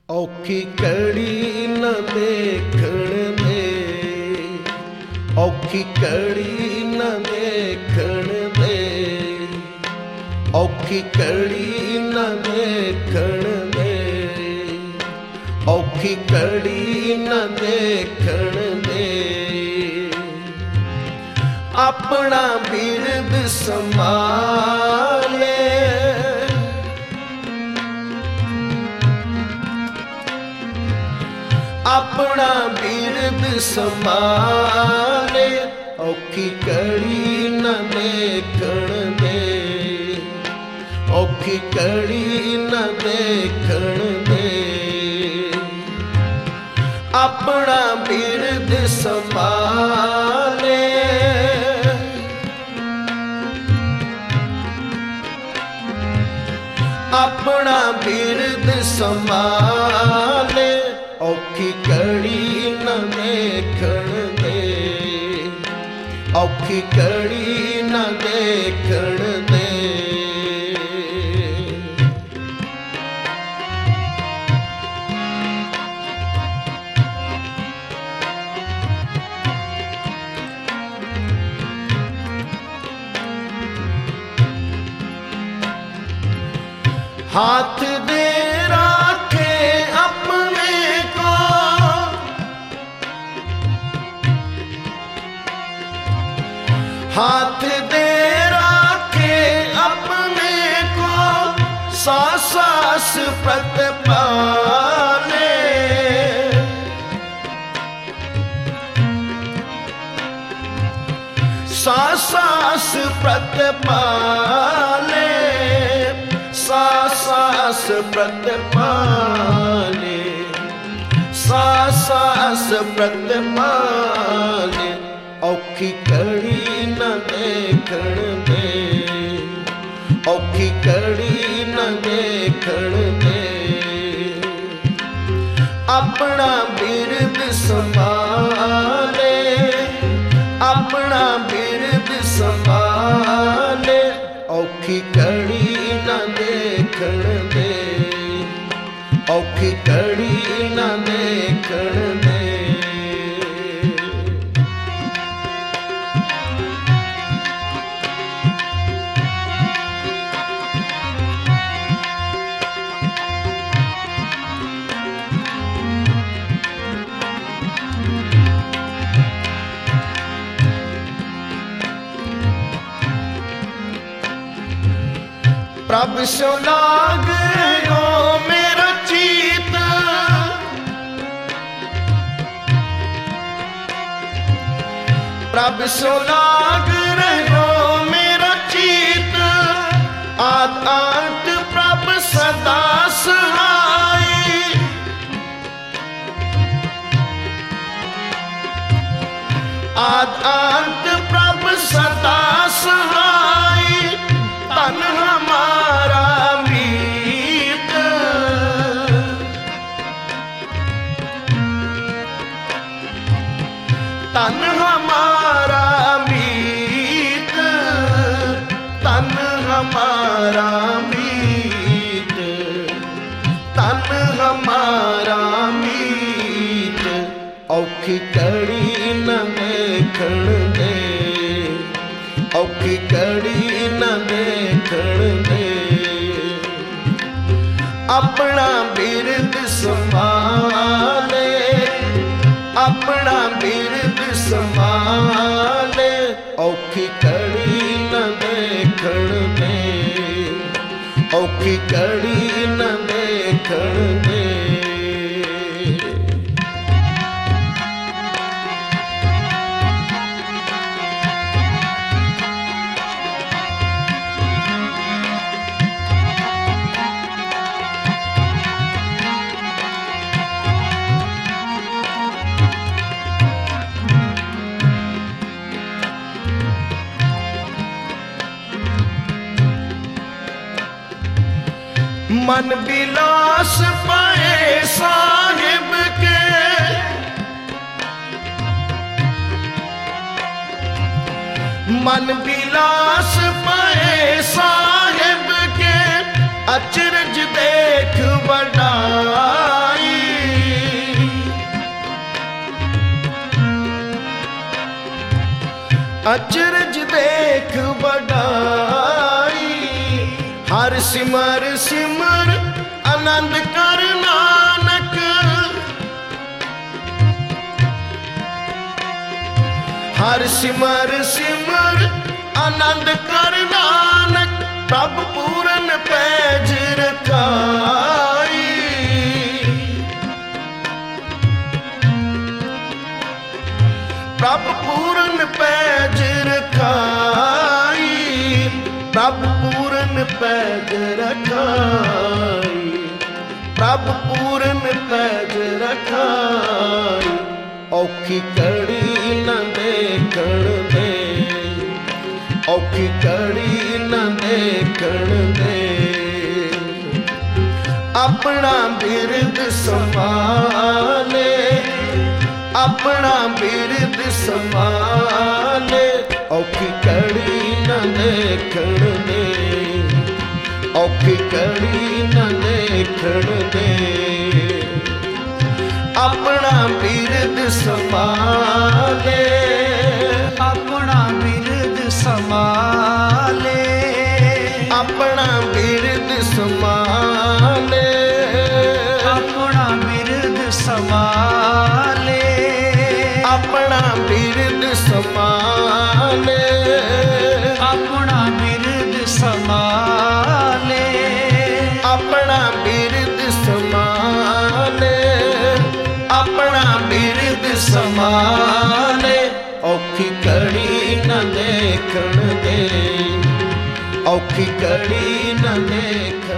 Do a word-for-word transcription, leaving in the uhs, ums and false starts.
औखी कड़ी न देखण दे, औखी कड़ी न देखण दे, औखी कड़ी न देखण दे, औखी कड़ी न देखण दे। अपना बिरद संभाले, अपना बिरद संभाले, औखी कड़ी न देखण दे, औखी कड़ी न देखण दे। अपना बिरद संभाले, अपना बिरद संभाले, औखी कड़ी न देखण दे, औखी कड़ी न देखण दे। हाथ दे राखे अपने को, हाथ दे राखे अपने को, सास सास प्रतिपाले, सास सास प्रतिपाले, सास सास प्रतिपाले, सास सास प्रतिपाले। औखी कड़ी न देखण दे, औखी कड़ी न देखण दे। अपना बिरद संभाले, अपना बिरद संभाले, औखी कड़ी न देखण दे, औखी कड़ी न देखण दे। प्रभ सो लाग रहो मेरा चीत, प्रभ सो लाग रहो मेरा चीत। आद अंत प्रभ सदा सहाय, आद अंत प्रभ सदा सहाय। तन हमारा मीत, तन हमारा मीत, तन हमारा मीत, तन हमारा मीत। औखी कड़ी न देखण दे, औखी कड़ी न देखण दे। अपना बिरद संभाले, अपना बिरद संभाले, औखी कड़ी न देखण दे, औखी कड़ी न देखण दे। मन बिलास पाए साहिब के, मन बिलास पाए साहिब के। अचरज देख बड़ाई, अचरज देख बड़ाई। हर सिमर सिमर आनंद कर नानक। हर सिमर सिमर आनंद कर नानक। प्रभ पूरन पैज रखाई। प्रभ पूरन पैज रखाई। प्रभ पूरन पैज रखाई। प्रभ पूरन पैज रखाई। औखी कड़ी न देखण दे। औखी कड़ी न देखण दे। अपना बिरद संभाले। अपना बिरद संभाले। औखी कड़ी न देखण दे। औखी कड़ी न देखण दे। अपना बिरद संभाले। अपना बिरद संभाले। अपना बिरद संभाले। अपना बिरद संभाले। अपना बिरद संभाले। अपना बिरद संभाले। अपना बिरद संभाले। अपना बिरद संभाले। औखी कड़ी न देखण दे। औखी कड़ी न देख